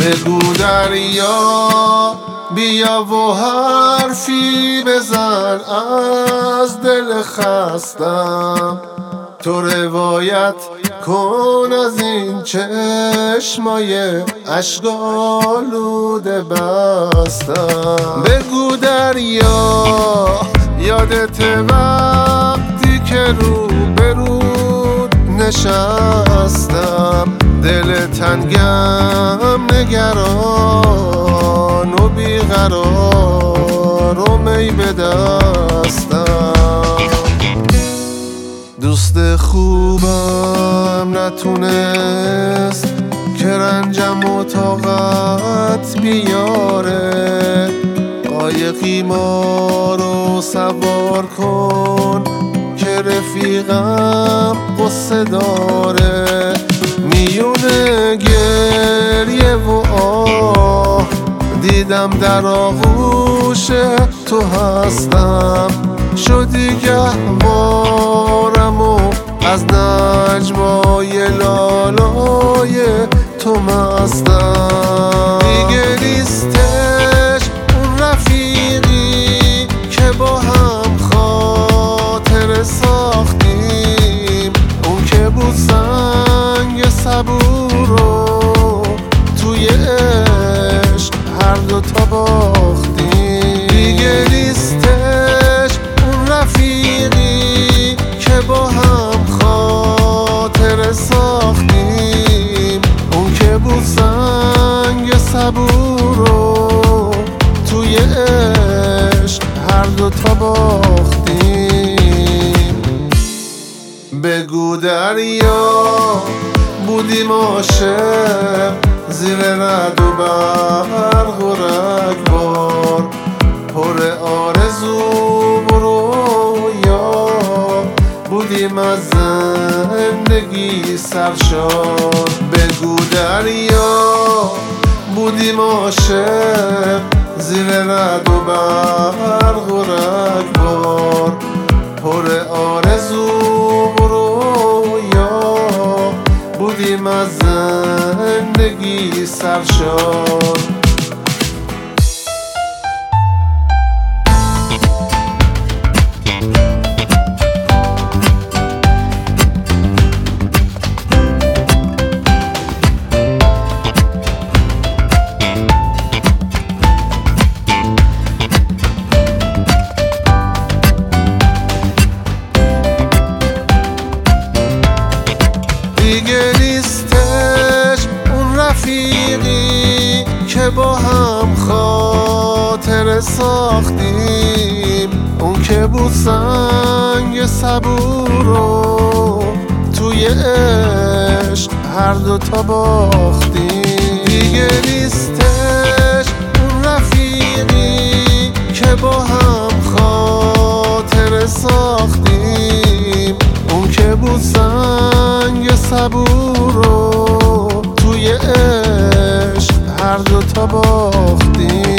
بگو دریا بیا و حرفی بزن از دل خستم، تو روایت کن از این چشمای اشک‌آلوده بستم. بگو دریا یادت وقتی که رو به رود نشستم، دل تنگم نگران و بیقرار و می به دستم. دوست خوبم نتونست که رنجم و طاقت بیاره، قایقی ما رو سوار کن که رفیقم قصه داره. میونه گریه و آه دیدم در آغوش تو هستم، شدی گهوارم و از نجمای لالای تو مستم. دیگه نیستش اون رفیقی که با هم خاطر ساختیم، اون که بود سنگ صبور رو توی عشق هر دوتا باختیم. دیگه نیستش اون رفیقی که با هم خاطر ساختیم، اون که بود سنگ صبور رو توی عشق هر دوتا باختیم. بگو دریا بودیم عاشق زیر رعد و برق و رگبار، پر آرزو و رویا بودیم از زندگی سرشار. بگو دریا بودیم عاشق زیر رعد و برق و رگبار، پر آرزو و رویا بودیم از زندگی سرشار. دیگه نیستش اون رفیقی که با هم خاطر ساختیم، اون که بود سنگ صبور رو توی عشق هر دوتا باختیم. دیگه نیستش اون رفیقی که با هم خاطر ساختیم، اون که بود سنگ صبور رو توی عشق هر دوتا باختیم.